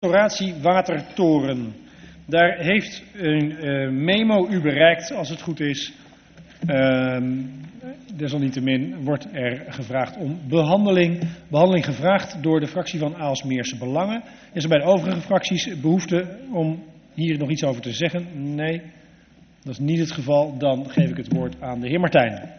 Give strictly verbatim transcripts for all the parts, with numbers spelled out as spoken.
Restauratie Watertoren. Daar heeft een uh, memo u bereikt, als het goed is. Uh, desalniettemin wordt er gevraagd om behandeling. Behandeling gevraagd door de fractie van Aalsmeerse Belangen. Is er bij de overige fracties behoefte om hier nog iets over te zeggen? Nee, dat is niet het geval. Dan geef ik het woord aan de heer Martijn.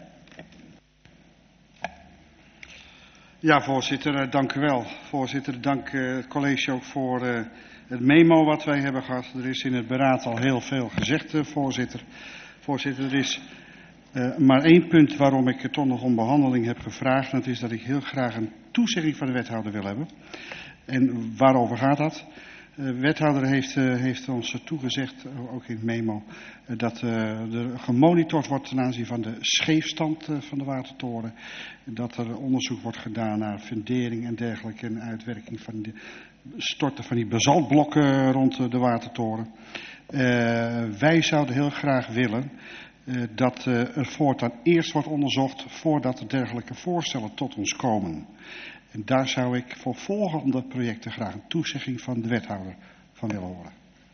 Ja, voorzitter, dank u wel. Voorzitter, dank uh, het college ook voor uh, het memo wat wij hebben gehad. Er is in het beraad al heel veel gezegd, uh, voorzitter. Voorzitter, er is uh, maar één punt waarom ik toch nog om behandeling heb gevraagd. En dat is dat ik heel graag een toezegging van de wethouder wil hebben. En waarover gaat dat? De wethouder heeft, uh, heeft ons toegezegd, uh, ook in het memo, uh, dat uh, er gemonitord wordt ten aanzien van de scheefstand uh, van de watertoren. Dat er onderzoek wordt gedaan naar fundering en dergelijke en uitwerking van de storten van die basaltblokken rond uh, de watertoren. Uh, wij zouden heel graag willen uh, dat uh, er voortaan eerst wordt onderzocht voordat er dergelijke voorstellen tot ons komen. En daar zou ik voor volgende projecten graag een toezegging van de wethouder van willen horen.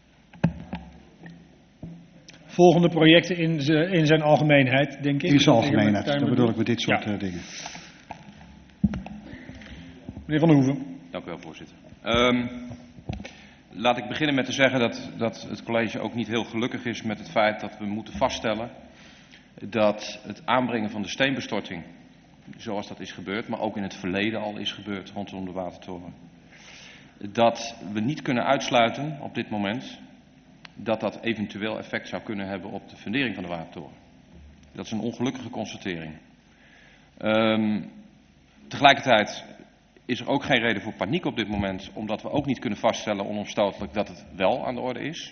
Volgende projecten in, z- in zijn algemeenheid, denk ik. In zijn algemeenheid, dat bedoel ik met dit soort ja. uh, dingen. Meneer Van der Hoeven. Dank u wel, voorzitter. Um, laat ik beginnen met te zeggen dat, dat het college ook niet heel gelukkig is met het feit dat we moeten vaststellen dat het aanbrengen van de steenbestorting, zoals dat is gebeurd, maar ook in het verleden al is gebeurd rondom de watertoren, dat we niet kunnen uitsluiten op dit moment dat dat eventueel effect zou kunnen hebben op de fundering van de watertoren. Dat is een ongelukkige constatering. Um, tegelijkertijd is er ook geen reden voor paniek op dit moment, omdat we ook niet kunnen vaststellen onomstotelijk dat het wel aan de orde is.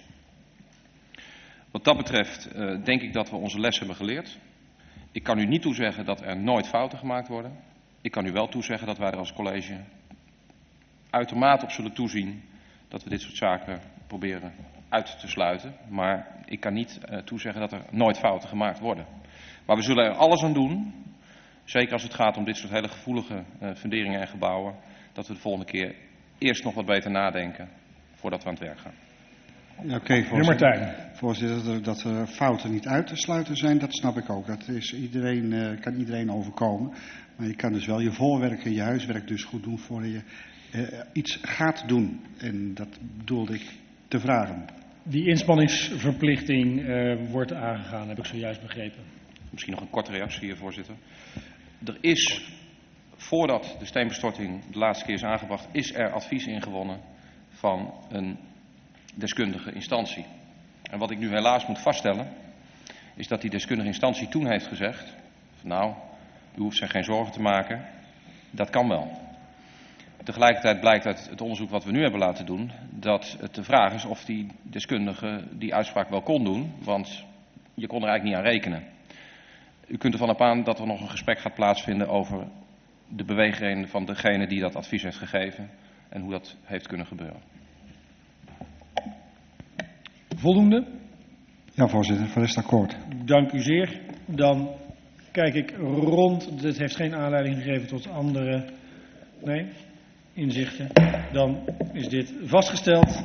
Wat dat betreft uh, denk ik dat we onze les hebben geleerd. Ik kan u niet toezeggen dat er nooit fouten gemaakt worden. Ik kan u wel toezeggen dat wij er als college uitermate op zullen toezien dat we dit soort zaken proberen uit te sluiten. Maar ik kan niet uh, toezeggen dat er nooit fouten gemaakt worden. Maar we zullen er alles aan doen, zeker als het gaat om dit soort hele gevoelige uh, funderingen en gebouwen, dat we de volgende keer eerst nog wat beter nadenken voordat we aan het werk gaan. Ja, Oké, okay, voorzitter. Voorzitter, dat er fouten niet uit te sluiten zijn, dat snap ik ook. Dat is iedereen, uh, kan iedereen overkomen. Maar je kan dus wel je voorwerk en je huiswerk dus goed doen voordat je uh, iets gaat doen. En dat bedoelde ik te vragen. Die inspanningsverplichting uh, wordt aangegaan, heb ik zojuist begrepen. Misschien nog een korte reactie hier, voorzitter. Er is, voordat de steenbestorting de laatste keer is aangebracht, is er advies ingewonnen van een deskundige instantie. En wat ik nu helaas moet vaststellen, is dat die deskundige instantie toen heeft gezegd, nou, u hoeft zich geen zorgen te maken, dat kan wel. Tegelijkertijd blijkt uit het onderzoek wat we nu hebben laten doen, dat het de vraag is of die deskundige die uitspraak wel kon doen, want je kon er eigenlijk niet aan rekenen. U kunt ervan op aan dat er nog een gesprek gaat plaatsvinden over de beweegredenen van degene die dat advies heeft gegeven en hoe dat heeft kunnen gebeuren. Voldoende? Ja, voorzitter, voor is akkoord. Dank u zeer. Dan kijk ik rond. Dit heeft geen aanleiding gegeven tot andere nee, inzichten. Dan is dit vastgesteld.